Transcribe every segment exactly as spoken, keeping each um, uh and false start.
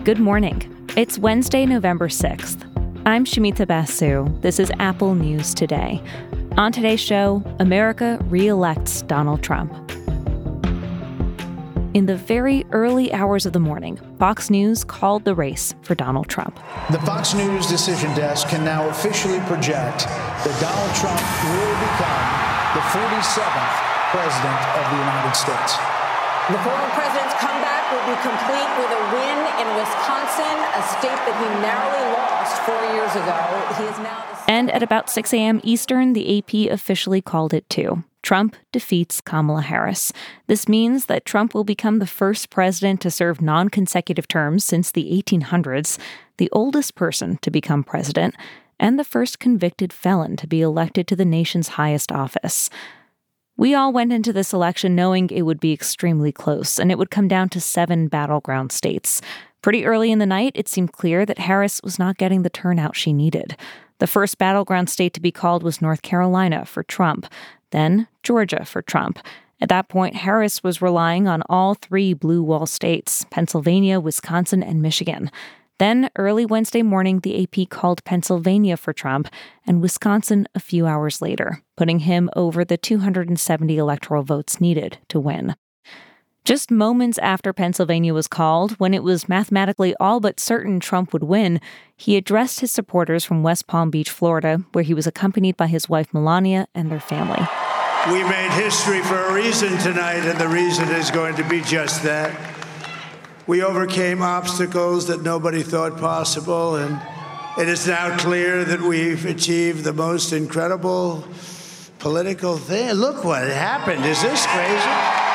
Good morning. It's Wednesday, November sixth. I'm Shamita Basu. This is Apple News Today. On today's show, America re-elects Donald Trump. In the very early hours of the morning, Fox News called the race for Donald Trump. The Fox News decision desk can now officially project that Donald Trump will become the forty-seventh president of the United States. The former president's comeback will be complete with a win in Wisconsin, a state that he narrowly lost four years ago. He is now the... And at about six a.m. Eastern, the A P officially called it too. Trump defeats Kamala Harris. This means that Trump will become the first president to serve non-consecutive terms since the eighteen hundreds, the oldest person to become president, and the first convicted felon to be elected to the nation's highest office. We all went into this election knowing it would be extremely close, and it would come down to seven battleground states. Pretty early in the night, it seemed clear that Harris was not getting the turnout she needed. The first battleground state to be called was North Carolina for Trump, then Georgia for Trump. At that point, Harris was relying on all three blue wall states, Pennsylvania, Wisconsin, and Michigan. Then, early Wednesday morning, the A P called Pennsylvania for Trump and Wisconsin a few hours later, putting him over the two hundred seventy electoral votes needed to win. Just moments after Pennsylvania was called, when it was mathematically all but certain Trump would win, he addressed his supporters from West Palm Beach, Florida, where he was accompanied by his wife Melania and their family. We made history for a reason tonight, and the reason is going to be just that. We overcame obstacles that nobody thought possible, and it is now clear that we've achieved the most incredible political thing. Look what happened. Is this crazy?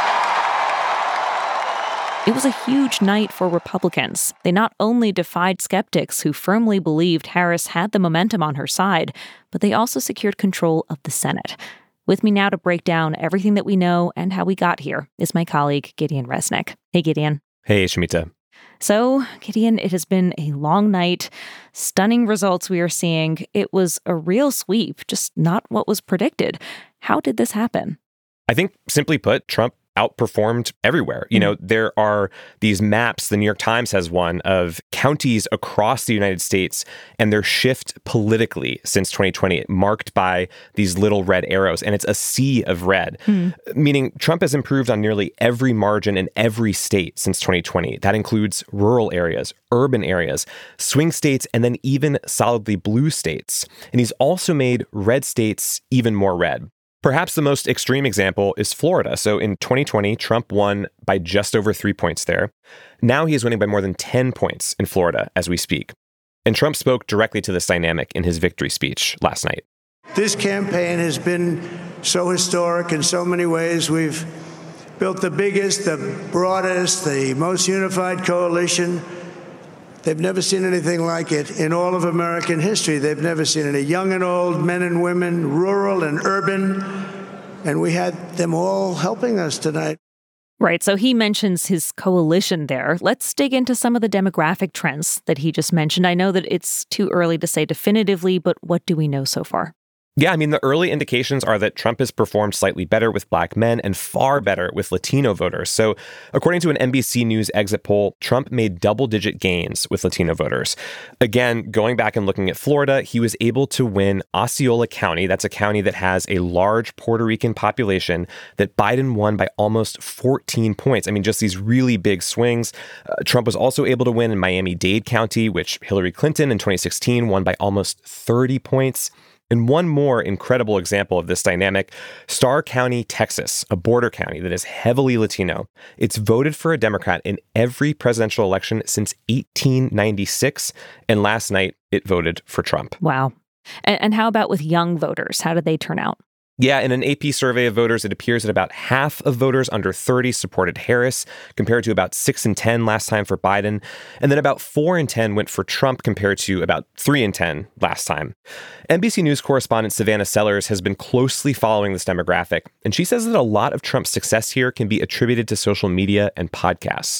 It was a huge night for Republicans. They not only defied skeptics who firmly believed Harris had the momentum on her side, but they also secured control of the Senate. With me now to break down everything that we know and how we got here is my colleague, Gideon Resnick. Hey, Gideon. Hey, Shamita. So, Gideon, it has been a long night. Stunning results we are seeing. It was a real sweep, just not what was predicted. How did this happen? I think, simply put, Trump outperformed everywhere. You know, there are these maps, the New York Times has one, of counties across the United States and their shift politically since twenty twenty, marked by these little red arrows. And it's a sea of red, mm. meaning Trump has improved on nearly every margin in every state since twenty twenty. That includes rural areas, urban areas, swing states, and then even solidly blue states. And he's also made red states even more red. Perhaps the most extreme example is Florida. So in twenty twenty, Trump won by just over three points there. Now he is winning by more than ten points in Florida as we speak. And Trump spoke directly to this dynamic in his victory speech last night. This campaign has been so historic in so many ways. We've built the biggest, the broadest, the most unified coalition. They've never seen anything like it in all of American history. They've never seen any young and old, men and women, rural and urban. And we had them all helping us tonight. Right. So he mentions his coalition there. Let's dig into some of the demographic trends that he just mentioned. I know that it's too early to say definitively, but what do we know so far? Yeah, I mean, the early indications are that Trump has performed slightly better with Black men and far better with Latino voters. So according to an N B C News exit poll, Trump made double-digit gains with Latino voters. Again, going back and looking at Florida, he was able to win Osceola County. That's a county that has a large Puerto Rican population that Biden won by almost fourteen points. I mean, just these really big swings. Uh, Trump was also able to win in Miami-Dade County, which Hillary Clinton in twenty sixteen won by almost thirty points. And one more incredible example of this dynamic, Starr County, Texas, a border county that is heavily Latino. It's voted for a Democrat in every presidential election since eighteen ninety-six. And last night, it voted for Trump. Wow. And, and how about with young voters? How did they turn out? Yeah, in an A P survey of voters, it appears that about half of voters under thirty supported Harris, compared to about six in ten last time for Biden. And then about four in ten went for Trump, compared to about three in ten last time. N B C News correspondent Savannah Sellers has been closely following this demographic, and she says that a lot of Trump's success here can be attributed to social media and podcasts.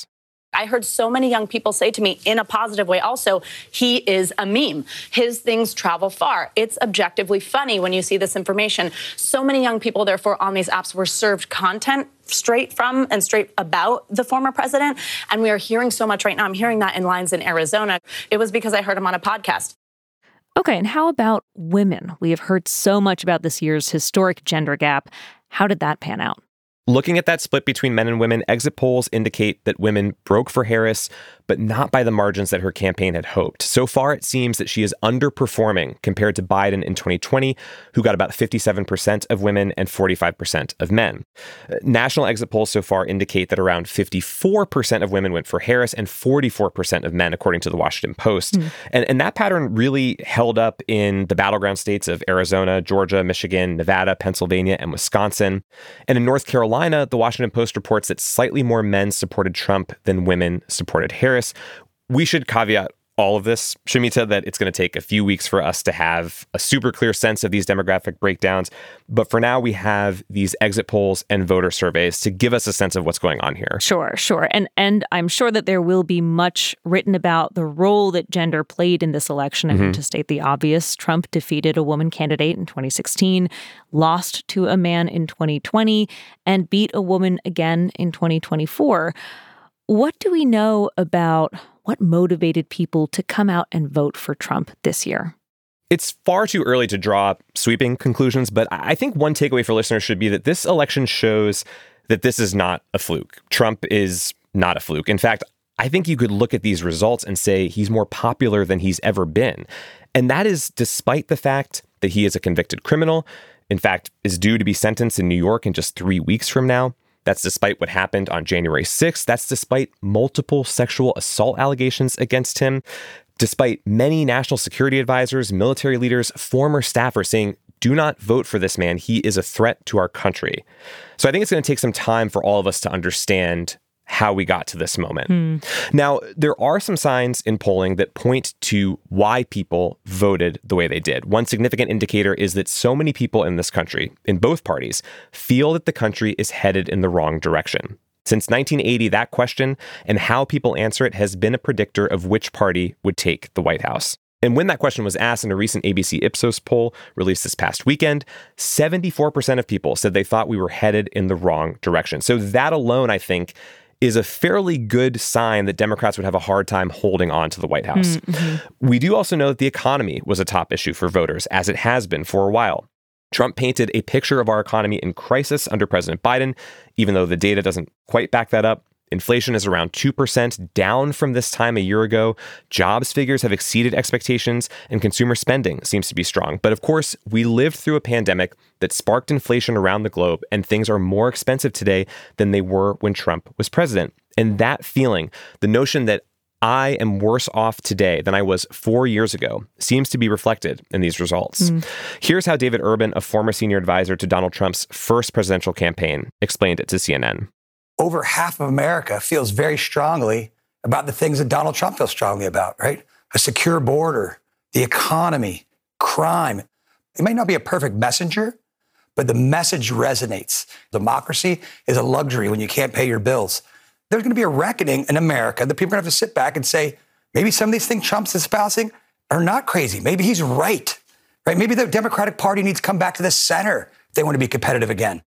I heard so many young people say to me in a positive way also, he is a meme. His things travel far. It's objectively funny when you see this information. So many young people, therefore, on these apps were served content straight from and straight about the former president. And we are hearing so much right now. I'm hearing that in lines in Arizona. It was because I heard him on a podcast. Okay, and how about women? We have heard so much about this year's historic gender gap. How did that pan out? Looking at that split between men and women, exit polls indicate that women broke for Harris, but not by the margins that her campaign had hoped. So far, it seems that she is underperforming compared to Biden in twenty twenty, who got about fifty-seven percent of women and forty-five percent of men. National exit polls so far indicate that around fifty-four percent of women went for Harris and forty-four percent of men, according to the Washington Post. Mm. And, and that pattern really held up in the battleground states of Arizona, Georgia, Michigan, Nevada, Pennsylvania, and Wisconsin. And in North Carolina, the Washington Post reports that slightly more men supported Trump than women supported Harris. We should caveat all of this, Shamita, that it's going to take a few weeks for us to have a super clear sense of these demographic breakdowns. But for now, we have these exit polls and voter surveys to give us a sense of what's going on here. Sure, sure. And and I'm sure that there will be much written about the role that gender played in this election. I mean, mm-hmm. to state the obvious, Trump defeated a woman candidate in twenty sixteen, lost to a man in twenty twenty, and beat a woman again in twenty twenty-four. What do we know about what motivated people to come out and vote for Trump this year? It's far too early to draw sweeping conclusions, but I think one takeaway for listeners should be that this election shows that this is not a fluke. Trump is not a fluke. In fact, I think you could look at these results and say he's more popular than he's ever been. And that is despite the fact that he is a convicted criminal, in fact, is due to be sentenced in New York in just three weeks from now. That's despite what happened on January sixth. That's despite multiple sexual assault allegations against him. Despite many national security advisors, military leaders, former staffers saying, do not vote for this man. He is a threat to our country. So I think it's going to take some time for all of us to understand how we got to this moment. Mm. Now, there are some signs in polling that point to why people voted the way they did. One significant indicator is that so many people in this country, in both parties, feel that the country is headed in the wrong direction. Since nineteen eighty, that question and how people answer it has been a predictor of which party would take the White House. And when that question was asked in a recent A B C Ipsos poll released this past weekend, seventy-four percent of people said they thought we were headed in the wrong direction. So that alone, I think, is a fairly good sign that Democrats would have a hard time holding on to the White House. Mm-hmm. We do also know that the economy was a top issue for voters, as it has been for a while. Trump painted a picture of our economy in crisis under President Biden, even though the data doesn't quite back that up. Inflation is around two percent, down from this time a year ago. Jobs figures have exceeded expectations, and consumer spending seems to be strong. But of course, we lived through a pandemic that sparked inflation around the globe, and things are more expensive today than they were when Trump was president. And that feeling, the notion that I am worse off today than I was four years ago, seems to be reflected in these results. Mm. Here's how David Urban, a former senior advisor to Donald Trump's first presidential campaign, explained it to C N N. Over half of America feels very strongly about the things that Donald Trump feels strongly about, right? A secure border, the economy, crime. He may not be a perfect messenger, but the message resonates. Democracy is a luxury when you can't pay your bills. There's going to be a reckoning in America that people are going to have to sit back and say, maybe some of these things Trump's espousing are not crazy. Maybe he's right, right? Maybe the Democratic Party needs to come back to the center if they want to be competitive again.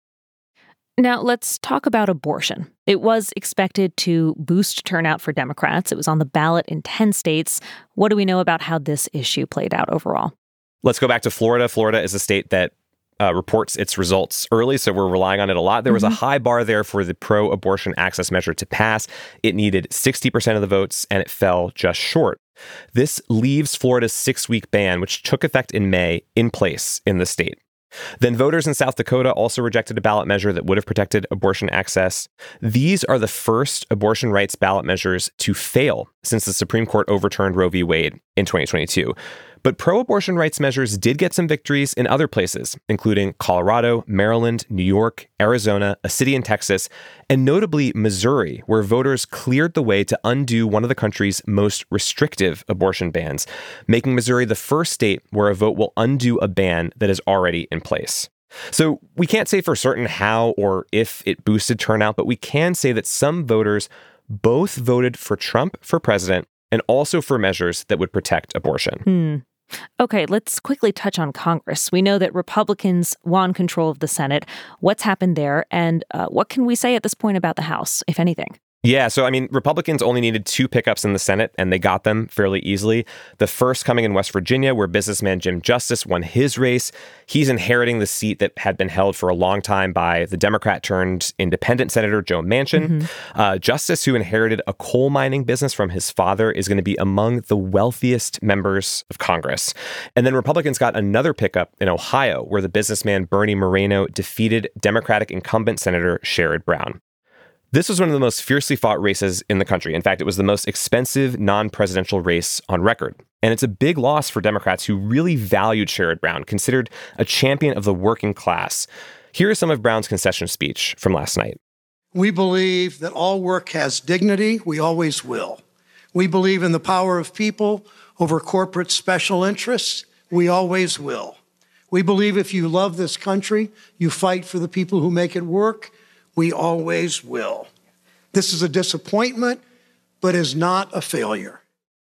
Now, let's talk about abortion. It was expected to boost turnout for Democrats. It was on the ballot in ten states. What do we know about how this issue played out overall? Let's go back to Florida. Florida is a state that uh, reports its results early, so we're relying on it a lot. There was mm-hmm. a high bar there for the pro-abortion access measure to pass. It needed sixty percent of the votes, and it fell just short. This leaves Florida's six-week ban, which took effect in May, in place in the state. Then voters in South Dakota also rejected a ballot measure that would have protected abortion access. These are the first abortion rights ballot measures to fail since the Supreme Court overturned Roe v. Wade in twenty twenty-two. But pro-abortion rights measures did get some victories in other places, including Colorado, Maryland, New York, Arizona, a city in Texas, and notably Missouri, where voters cleared the way to undo one of the country's most restrictive abortion bans, making Missouri the first state where a vote will undo a ban that is already in place. So we can't say for certain how or if it boosted turnout, but we can say that some voters both voted for Trump for president and also for measures that would protect abortion. Hmm. Okay, let's quickly touch on Congress. We know that Republicans won control of the Senate. What's happened there? And uh, what can we say at this point about the House, if anything? Yeah, so I mean, Republicans only needed two pickups in the Senate, and they got them fairly easily. The first coming in West Virginia, where businessman Jim Justice won his race. He's inheriting the seat that had been held for a long time by the Democrat-turned independent Senator Joe Manchin. Mm-hmm. Uh, Justice, who inherited a coal mining business from his father, is going to be among the wealthiest members of Congress. And then Republicans got another pickup in Ohio, where the businessman Bernie Moreno defeated Democratic incumbent Senator Sherrod Brown. This was one of the most fiercely fought races in the country. In fact, it was the most expensive non-presidential race on record. And it's a big loss for Democrats who really valued Sherrod Brown, considered a champion of the working class. Here is some of Brown's concession speech from last night. We believe that all work has dignity. We always will. We believe in the power of people over corporate special interests. We always will. We believe if you love this country, you fight for the people who make it work. We always will. This is a disappointment, but is not a failure.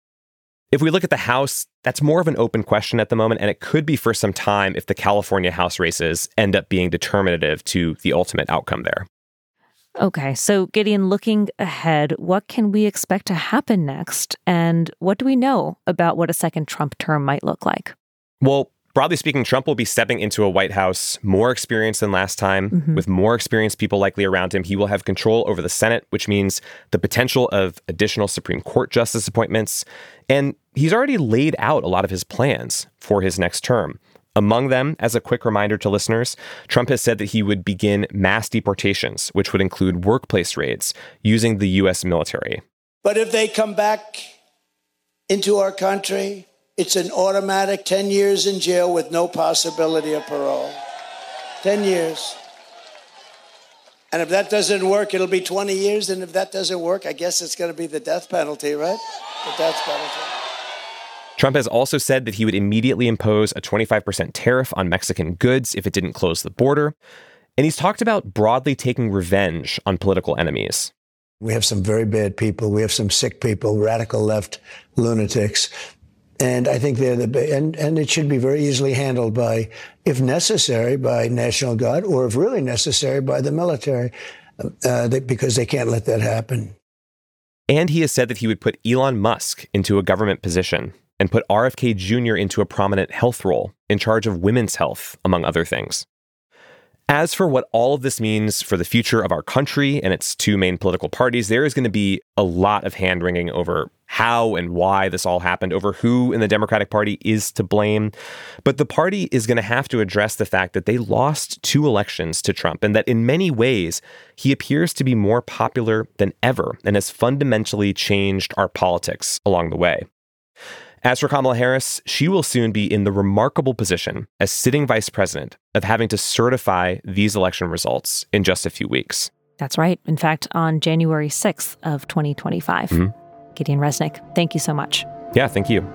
If we look at the House, that's more of an open question at the moment, and it could be for some time if the California House races end up being determinative to the ultimate outcome there. Okay, so Gideon, looking ahead, what can we expect to happen next? And what do we know about what a second Trump term might look like? Well, broadly speaking, Trump will be stepping into a White House more experienced than last time, mm-hmm. with more experienced people likely around him. He will have control over the Senate, which means the potential of additional Supreme Court justice appointments. And he's already laid out a lot of his plans for his next term. Among them, as a quick reminder to listeners, Trump has said that he would begin mass deportations, which would include workplace raids using the U S military. But if they come back into our country, it's an automatic ten years in jail with no possibility of parole. ten years. And if that doesn't work, it'll be twenty years. And if that doesn't work, I guess it's going to be the death penalty, right? The death penalty. Trump has also said that he would immediately impose a twenty-five percent tariff on Mexican goods if it didn't close the border. And he's talked about broadly taking revenge on political enemies. We have some very bad people. We have some sick people, radical left lunatics. And I think they're the, and, and it should be very easily handled by, if necessary, by National Guard, or if really necessary, by the military, uh, they, because they can't let that happen. And he has said that he would put Elon Musk into a government position and put R F K Junior into a prominent health role in charge of women's health, among other things. As for what all of this means for the future of our country and its two main political parties, there is going to be a lot of hand-wringing over how and why this all happened, over who in the Democratic Party is to blame. But the party is going to have to address the fact that they lost two elections to Trump, and that in many ways, he appears to be more popular than ever and has fundamentally changed our politics along the way. As for Kamala Harris, she will soon be in the remarkable position as sitting vice president of having to certify these election results in just a few weeks. That's right. In fact, on January sixth of twenty twenty-five. Mm-hmm. Gideon Resnick, thank you so much. Yeah, thank you.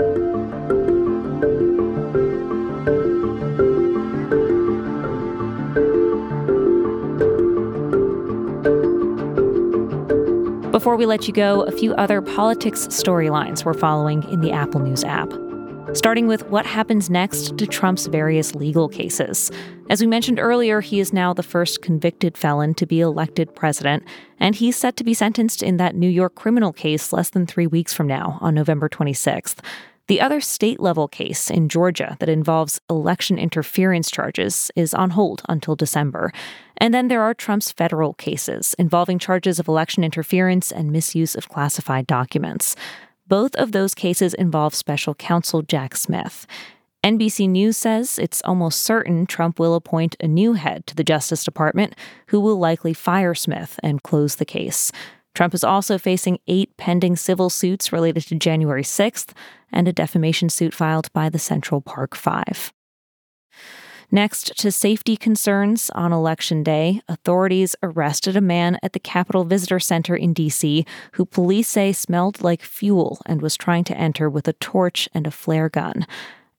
Before we let you go, a few other politics storylines we're following in the Apple News app. Starting with what happens next to Trump's various legal cases. As we mentioned earlier, he is now the first convicted felon to be elected president, and he's set to be sentenced in that New York criminal case less than three weeks from now, on November twenty-sixth. The other state-level case in Georgia that involves election interference charges is on hold until December. And then there are Trump's federal cases involving charges of election interference and misuse of classified documents. Both of those cases involve special counsel Jack Smith. N B C News says it's almost certain Trump will appoint a new head to the Justice Department who will likely fire Smith and close the case. Trump is also facing eight pending civil suits related to January sixth and a defamation suit filed by the Central Park Five. Next, to safety concerns on Election Day, authorities arrested a man at the Capitol Visitor Center in D C who police say smelled like fuel and was trying to enter with a torch and a flare gun.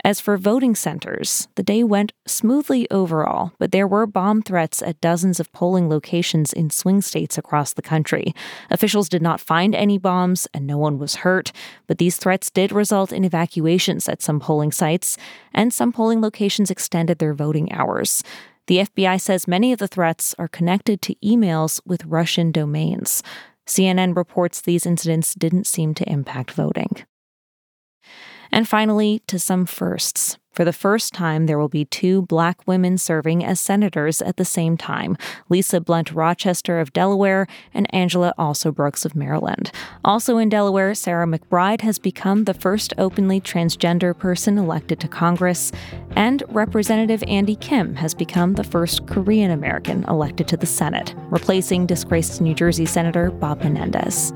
As for voting centers, the day went smoothly overall, but there were bomb threats at dozens of polling locations in swing states across the country. Officials did not find any bombs, and no one was hurt, but these threats did result in evacuations at some polling sites, and some polling locations extended their voting hours. The F B I says many of the threats are connected to emails with Russian domains. C N N reports these incidents didn't seem to impact voting. And finally, to some firsts. For the first time, there will be two Black women serving as senators at the same time, Lisa Blunt Rochester of Delaware and Angela Also Brooks of Maryland. Also in Delaware, Sarah McBride has become the first openly transgender person elected to Congress, and Representative Andy Kim has become the first Korean American elected to the Senate, replacing disgraced New Jersey Senator Bob Menendez.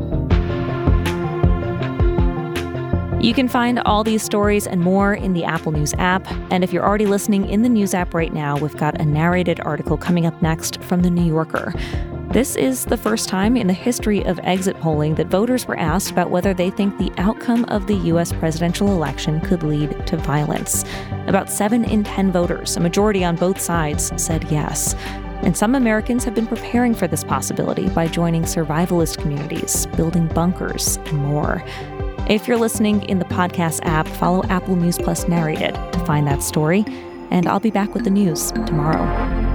You can find all these stories and more in the Apple News app. And if you're already listening in the News app right now, we've got a narrated article coming up next from The New Yorker. This is the first time in the history of exit polling that voters were asked about whether they think the outcome of the U S presidential election could lead to violence. About seven in ten voters, a majority on both sides, said yes. And some Americans have been preparing for this possibility by joining survivalist communities, building bunkers, and more. If you're listening in the podcast app, follow Apple News Plus Narrated to find that story. And I'll be back with the news tomorrow.